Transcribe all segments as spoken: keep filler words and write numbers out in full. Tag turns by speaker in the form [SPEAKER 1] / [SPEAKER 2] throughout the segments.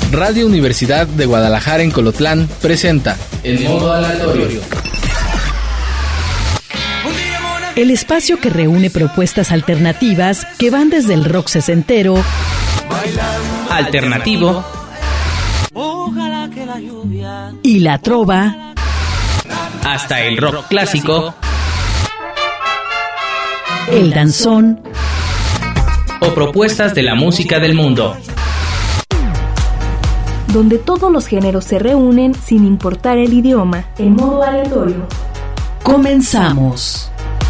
[SPEAKER 1] Radio Universidad de Guadalajara en Colotlán presenta El Modo Aleatorio.
[SPEAKER 2] El espacio que reúne propuestas alternativas que van desde el rock sesentero,
[SPEAKER 3] alternativo
[SPEAKER 2] y la trova,
[SPEAKER 3] hasta el rock clásico,
[SPEAKER 2] el danzón
[SPEAKER 3] o propuestas de la música del mundo,
[SPEAKER 4] donde todos los géneros se reúnen sin importar el idioma. El Modo Aleatorio.
[SPEAKER 2] Comenzamos.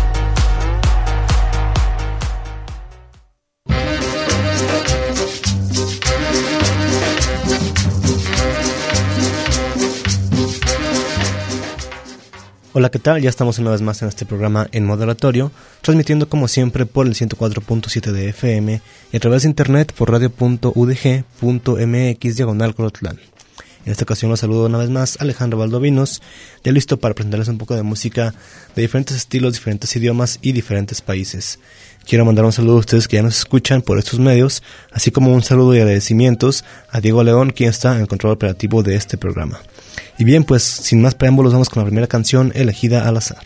[SPEAKER 5] Hola, ¿qué tal? Ya estamos una vez más en este programa en Modo Aleatorio, transmitiendo como siempre por el ciento cuatro punto siete de F M y a través de internet por radio punto u d g punto m x diagonal Colotlán. En esta ocasión los saludo una vez más Alejandro Valdovinos, ya listo para presentarles un poco de música de diferentes estilos, diferentes idiomas y diferentes países. Quiero mandar un saludo a ustedes que ya nos escuchan por estos medios, así como un saludo y agradecimientos a Diego León, quien está en el control operativo de este programa. Y bien, pues sin más preámbulos vamos con la primera canción elegida al azar.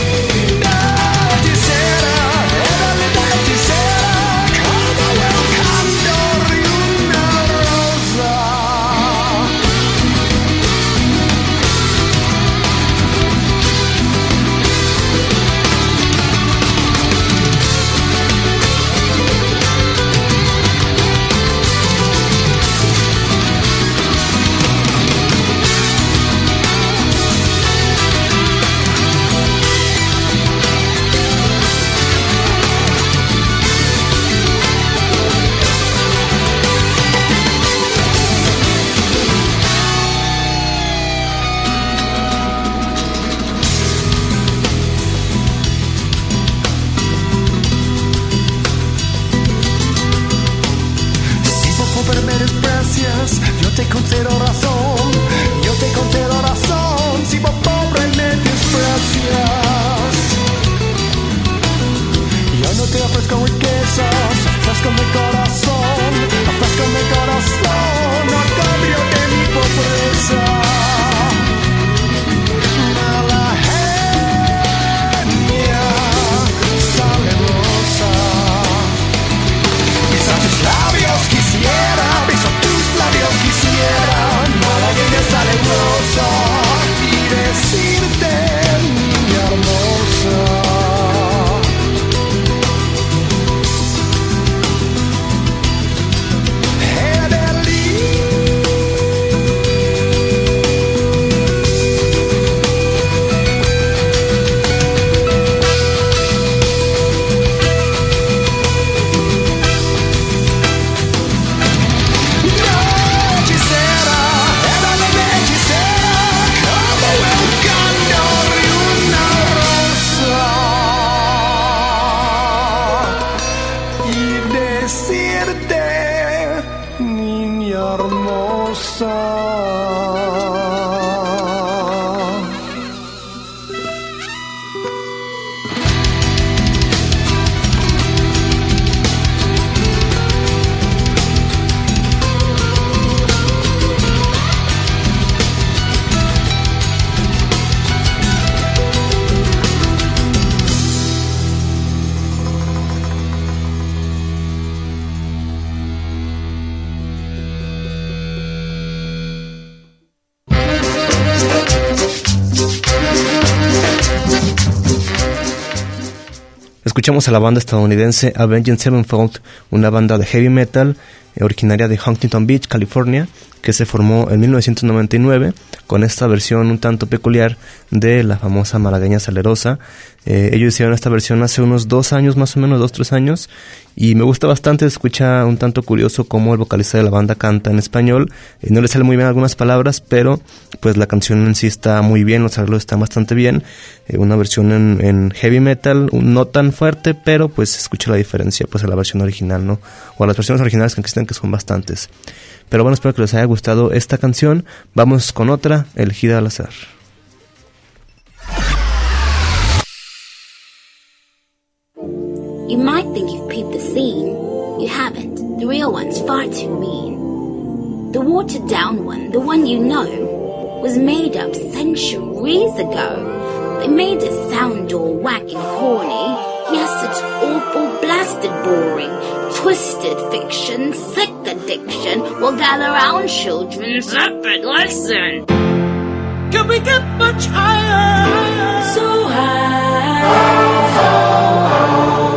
[SPEAKER 6] Hechicera,
[SPEAKER 5] Escuchamos a la banda estadounidense Avenged Sevenfold, una banda de heavy metal eh, originaria de Huntington Beach, California, que se formó en mil novecientos noventa y nueve con esta versión un tanto peculiar de la famosa malagueña salerosa. Eh, ellos hicieron esta versión hace unos dos años, más o menos, dos, tres años, y me gusta bastante. Escucha un tanto curioso cómo el vocalista de la banda canta en español. Eh, no le sale muy bien algunas palabras, pero pues la canción en sí está muy bien, los arreglos están bastante bien. Eh, una versión en, en heavy metal, no tan fuerte, pero pues se escucha la diferencia pues a la versión original, ¿no? O a las versiones originales que existen, que son bastantes. Pero bueno, espero que les haya gustado esta canción. Vamos con otra, elegida al azar.
[SPEAKER 6] You might think you've peeped the scene. You haven't. The real one's far too mean. The watered down one, the one you know, was made up centuries ago. They made it sound all whack and corny. Yes, it's awful, blasted boring. Twisted fiction, sick addiction. Well, gather round, children, zip it, listen. Can we get much higher? So high, so high.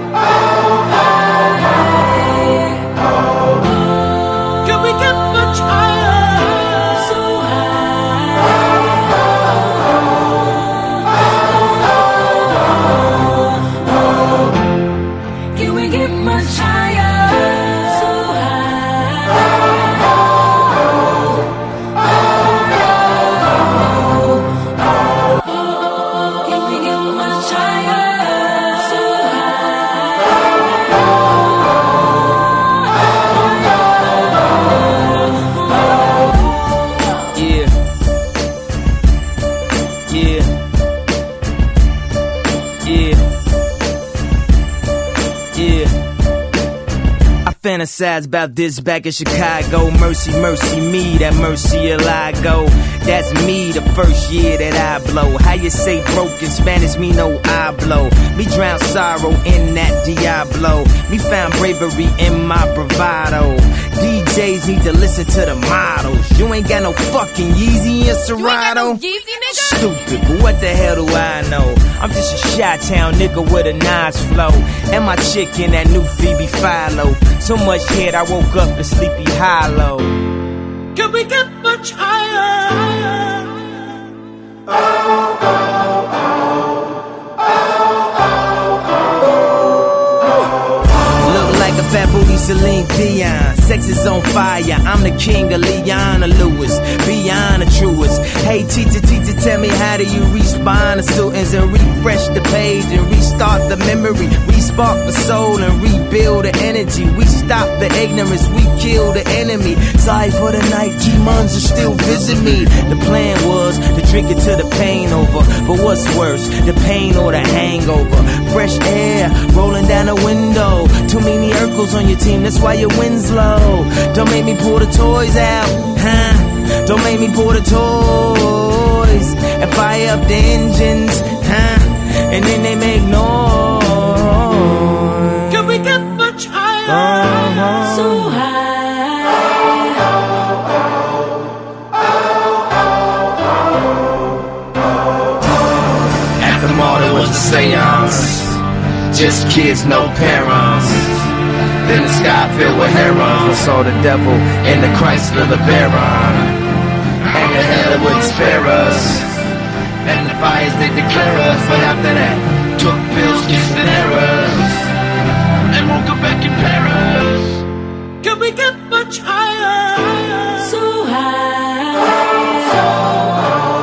[SPEAKER 7] Fantasize about this back in Chicago. Mercy, mercy me, that mercy I go. That's me the first year that I blow. How you say broke in Spanish, me no I blow. Me drown sorrow in that Diablo. Me found bravery in my bravado. D Js need to listen to the models. You ain't got no fucking Yeezy and Serato. You ain't got no Yeezy, nigga? Stupid, but what the hell do I know? I'm just a Chi-Town nigga with a nice flow. And my chick in that new Phoebe Philo. So much head I woke up in Sleepy Hollow. Can we get much higher? Oh, oh, oh, oh, oh. Look like a fat booty Celine Dion. Sex is on fire, I'm the king of Leona Lewis, beyond the truest. Hey teacher, teacher, tell me how do you respond to students and refresh the page and restart the memory, respark the soul and rebuild the energy. We stop the ignorance, we kill the enemy. Sorry for the night, demons are still visit me. The plan was to drink it till the pain over, but what's worse, the pain or the hangover? Fresh air rolling down the window, too many Urkels on your team, that's why your wins low. Don't make me pull the toys out, huh? Don't make me pull the toys and fire up the engines, huh? And then they make noise. Can we get much higher? Uh-huh. So high.
[SPEAKER 8] At the mall there was a seance, just kids, no parents. Then the sky filled with herons. I saw the devil in the Chrysler LeBaron, and the hell wouldn't spare us, and the fires they declare us. But after that, took pills, kissed and errors, and woke up back in Paris. Can we get much higher? So high, so high.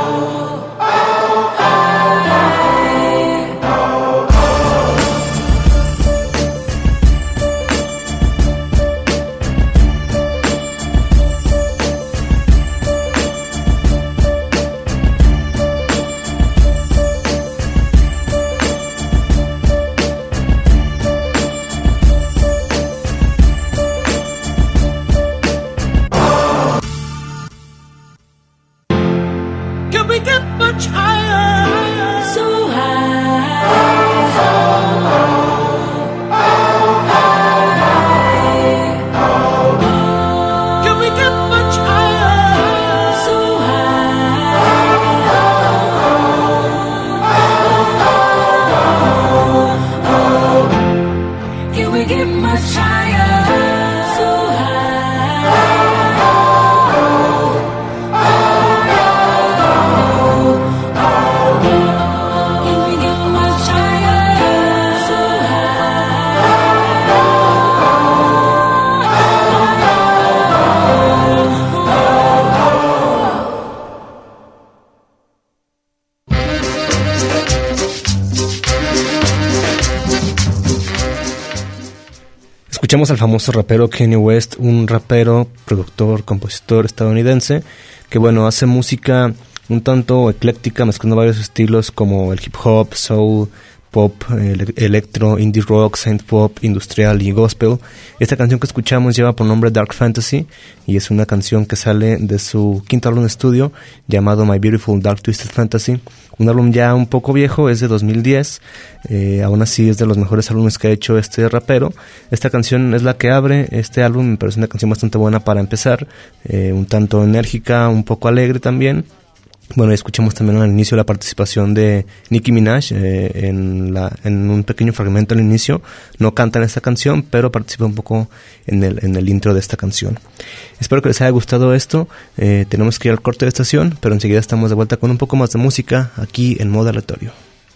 [SPEAKER 5] Escuchamos al famoso rapero Kanye West, un rapero, productor, compositor estadounidense que, bueno, hace música un tanto ecléctica, mezclando varios estilos como el hip hop, soul, pop, ele- electro, indie rock, synth pop, industrial y gospel. Esta canción que escuchamos lleva por nombre Dark Fantasy y es una canción que sale de su quinto álbum de estudio llamado My Beautiful Dark Twisted Fantasy, un álbum ya un poco viejo, es de dos mil diez, eh, aún así es de los mejores álbumes que ha hecho este rapero. Esta canción es la que abre este álbum, me parece una canción bastante buena para empezar, eh, un tanto enérgica, un poco alegre también. Bueno, escuchamos también al inicio la participación de Nicki Minaj eh, en, la, en un pequeño fragmento al inicio. No canta en esta canción, pero participa un poco en el, en el intro de esta canción. Espero que les haya gustado esto. Eh, tenemos que ir al corte de estación, pero enseguida estamos de vuelta con un poco más de música aquí en modo aleatorio.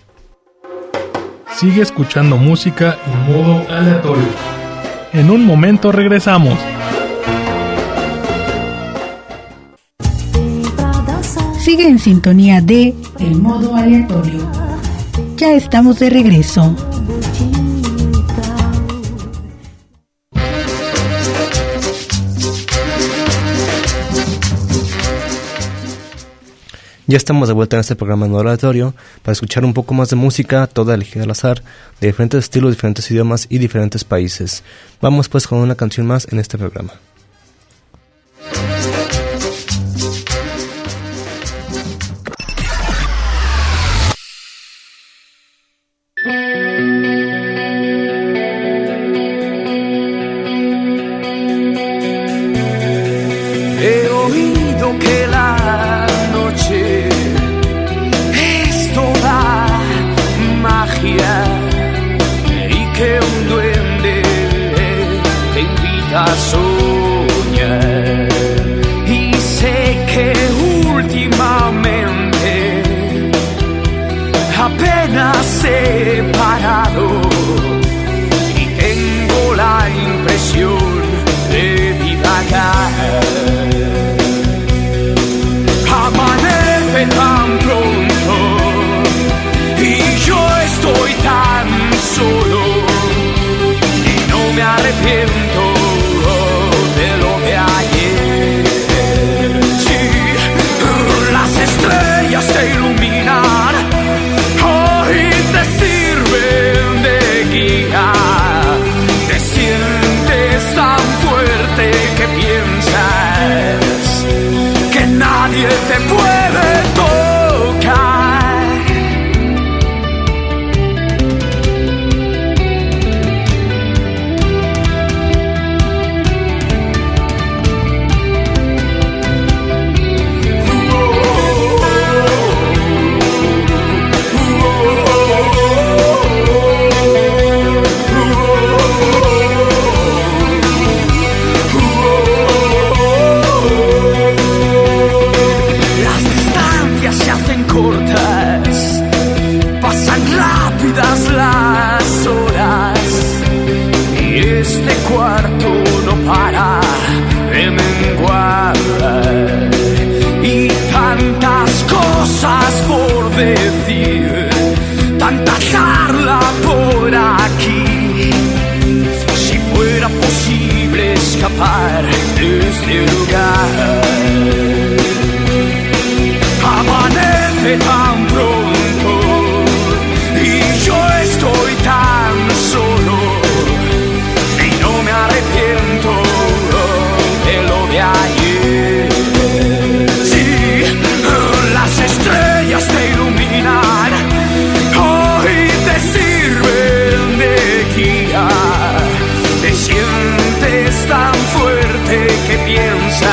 [SPEAKER 9] Sigue escuchando música en modo aleatorio. En un momento regresamos.
[SPEAKER 2] Sigue en sintonía de El Modo Aleatorio. Ya estamos de regreso.
[SPEAKER 5] Ya estamos de vuelta en este programa en aleatorio para escuchar un poco más de música, toda elegida al azar, de diferentes estilos, diferentes idiomas y diferentes países. Vamos pues con una canción más en este programa.
[SPEAKER 7] He oído que la noche es toda magia y que un duende te invita a soñar. Y sé que últimamente apenas he parado y tengo la impresión de divagar. Amanece tan pronto y yo estoy tan solo y no me arrepiento de lo de ayer. Sí, las estrellas te iluminan, hoy te sirven de guía. Te sientes tan fuerte que piensas que nadie te puede tocar. Cortas, pasan rápidas las horas y este cuarto no para de menguar y tantas cosas por decir, tanta charla por aquí. Si fuera posible escapar de este lugar. Amanece tan pronto y yo estoy tan solo y no me arrepiento de lo de ayer. Sí, las estrellas te iluminan, hoy te sirven de guía. Te sientes tan fuerte que piensas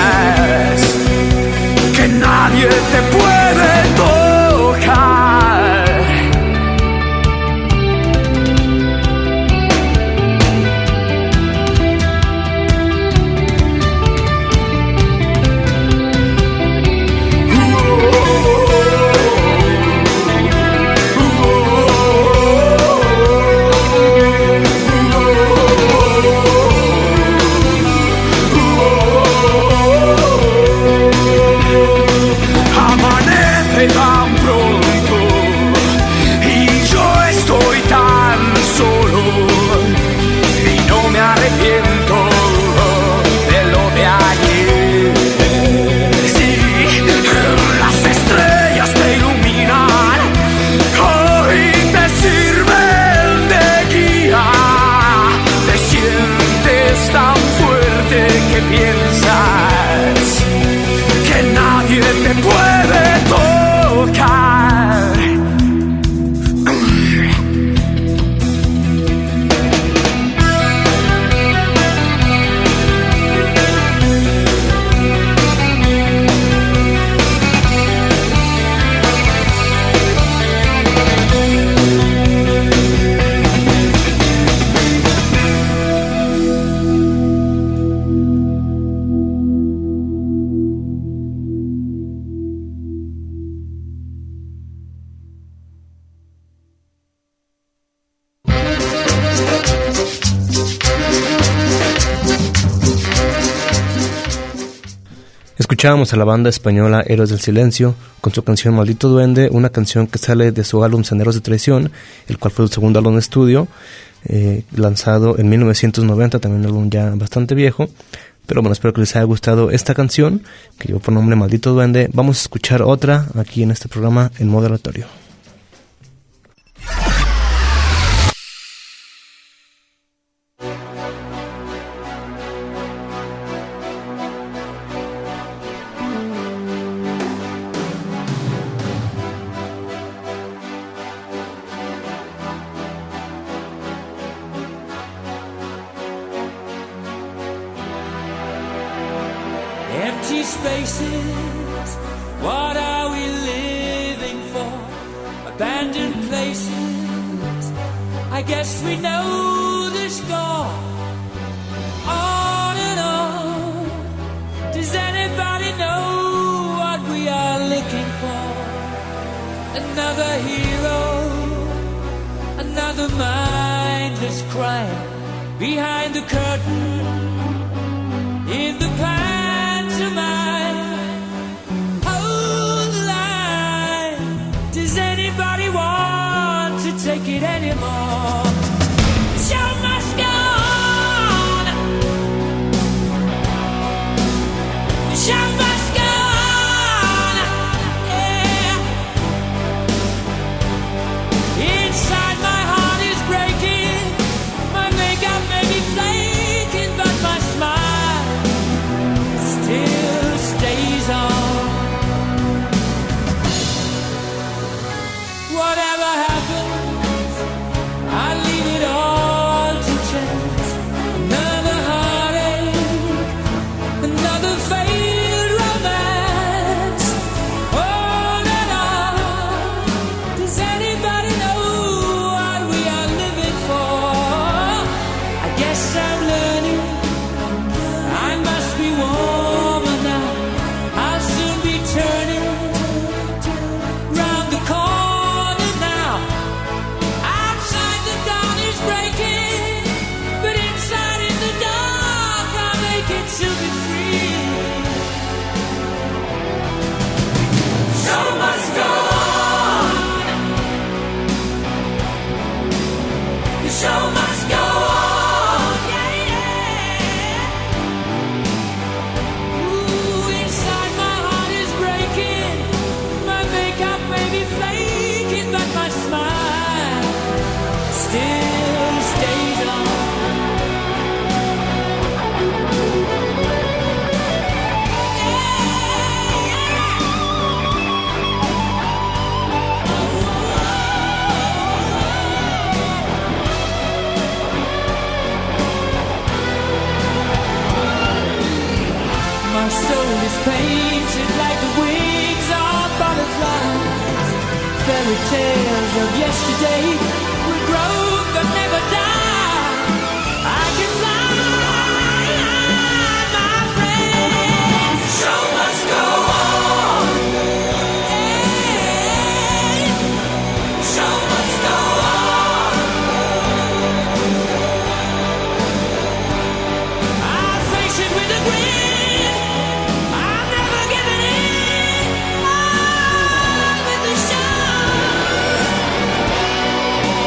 [SPEAKER 5] Escuchábamos a la banda española Héroes del Silencio con su canción Maldito Duende, una canción que sale de su álbum Senderos de Traición, el cual fue su segundo álbum de estudio, eh, lanzado en mil novecientos noventa, también un álbum ya bastante viejo. Pero bueno, espero que les haya gustado esta canción, que llevó por nombre Maldito Duende. Vamos a escuchar otra aquí en este programa en modo aleatorio.
[SPEAKER 10] Empty spaces, what are we living for? Abandoned places, I guess we know the score. On and on, does anybody know what we are looking for? Another hero, another mindless crime, behind the curtain, in the past. Hold the line. Does anybody want to take it anymore? The show must go on. The show must go on. Yeah. Inside my heart is breaking. My makeup may be flaking, but my smile still stays on. Whatever happens, I leave it all to chance. Another heartache, another failed romance. On and on. Does anybody know what we are living for? I guess I'm learning. I must be warmer now. I'll soon be turning round the corner now. Outside the dawn is breaking, but inside in the dark I'll make it to be free. Show must go on. The show must go on. Yeah, yeah. Ooh, inside my heart is breaking. My makeup may be flaking, but my smile still stays on. My soul is painted like the wings of butterflies. Fairy tales of yesterday will grow but never die. I can fly, my friend. The show must go on. Hey, the show must go on. I'll face it with a grin. I'm never giving in. On with the show.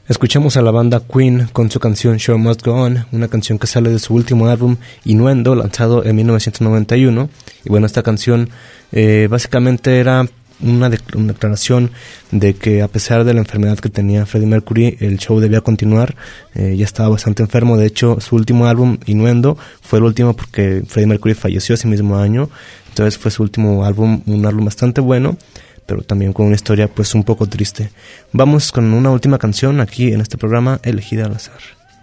[SPEAKER 5] Escuchamos a la banda Queen con su canción Show Must Go On, una canción que sale de su último álbum Innuendo, lanzado en mil novecientos noventa y uno. Y bueno, esta canción eh, básicamente era una, de- una declaración de que a pesar de la enfermedad que tenía Freddie Mercury, el show debía continuar. Eh, ya estaba bastante enfermo. De hecho, su último álbum Innuendo fue el último porque Freddie Mercury falleció ese mismo año. Entonces fue su último álbum, un álbum bastante bueno, pero también con una historia pues un poco triste. Vamos con una última canción aquí en este programa, elegida al azar.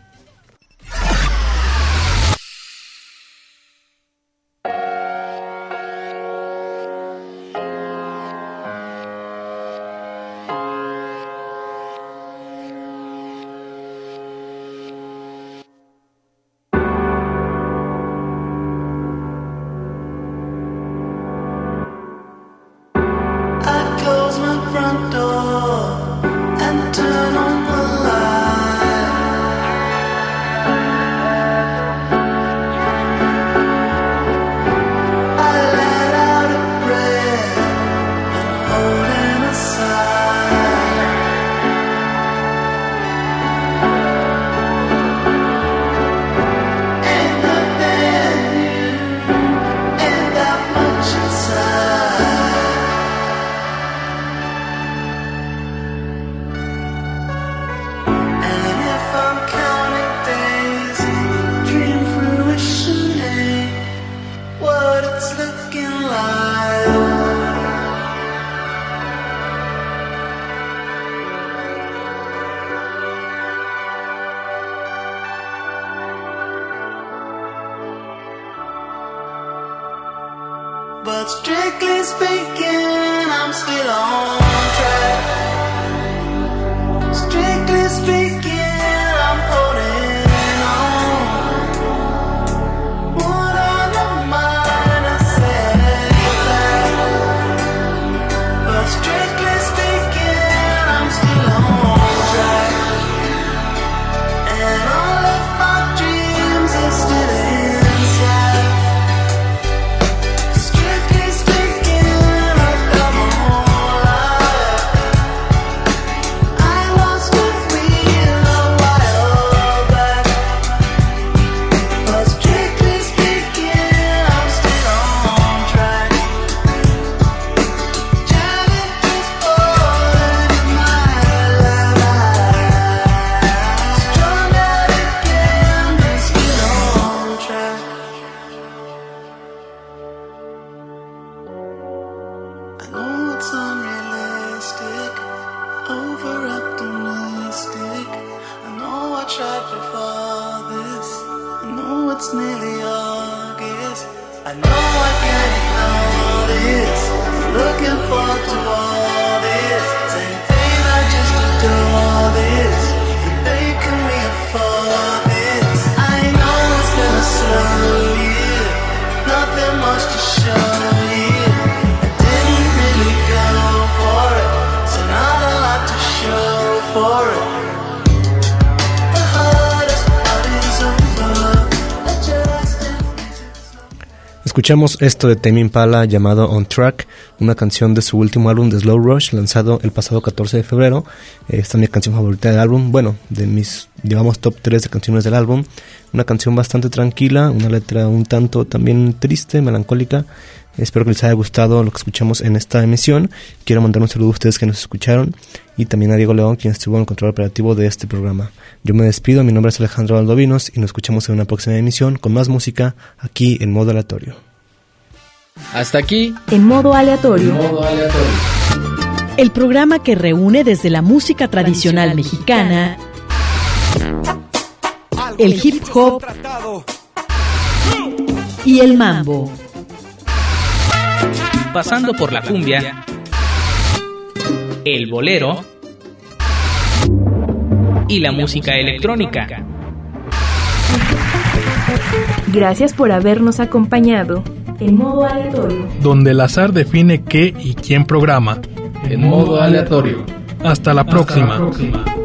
[SPEAKER 11] I close my front door and turn on the light. I let out a breath and hold in a sigh. Ain't nothing new, ain't that much inside. And if I'm counting days, dream fruition ain't what it's looking like. But strictly speaking, I'm still on track. Strictly speaking, I'm holding on. What on the mind I said, but strictly speaking, I'm still on track. And all of my dreams are still inside. Strictly speaking, I've got my whole life. I lost the wheel a while back, but strictly speaking, I'm still on track. Challenges falling in my life. Strung out again, but still on track. I know it's unrealistic, over optimistic. I know I tried before this. I know it's nearly August. I know I can't ignore this. Looking forward to all this. Same thing, I just adore this. And babe, can we afford this? I know it's gonna slow you. Nothing much to show you. Didn't really go for it, so not a lot to show for it. The hardest part is over. Adjusting.
[SPEAKER 5] Escuchamos esto de Tame Impala llamado On Track, una canción de su último álbum de Slow Rush, lanzado el pasado catorce de febrero. Esta es mi canción favorita del álbum, bueno, de mis, digamos, top tres de canciones del álbum. Una canción bastante tranquila, una letra un tanto también triste, melancólica. Espero que les haya gustado lo que escuchamos en esta emisión. Quiero mandar un saludo a ustedes que nos escucharon y también a Diego León, quien estuvo en el control operativo de este programa. Yo me despido, mi nombre es Alejandro Valdovinos y nos escuchamos en una próxima emisión con más música aquí en modo aleatorio.
[SPEAKER 1] Hasta aquí,
[SPEAKER 4] En modo aleatorio.
[SPEAKER 1] modo aleatorio.
[SPEAKER 2] El programa que reúne desde la música tradicional mexicana, el hip hop y el mambo.
[SPEAKER 3] Pasando por la cumbia, el bolero y la música electrónica.
[SPEAKER 4] Gracias por habernos acompañado. En modo aleatorio.
[SPEAKER 9] Donde el azar define qué y quién programa.
[SPEAKER 1] En modo aleatorio.
[SPEAKER 9] Hasta la próxima.
[SPEAKER 1] Hasta la próxima.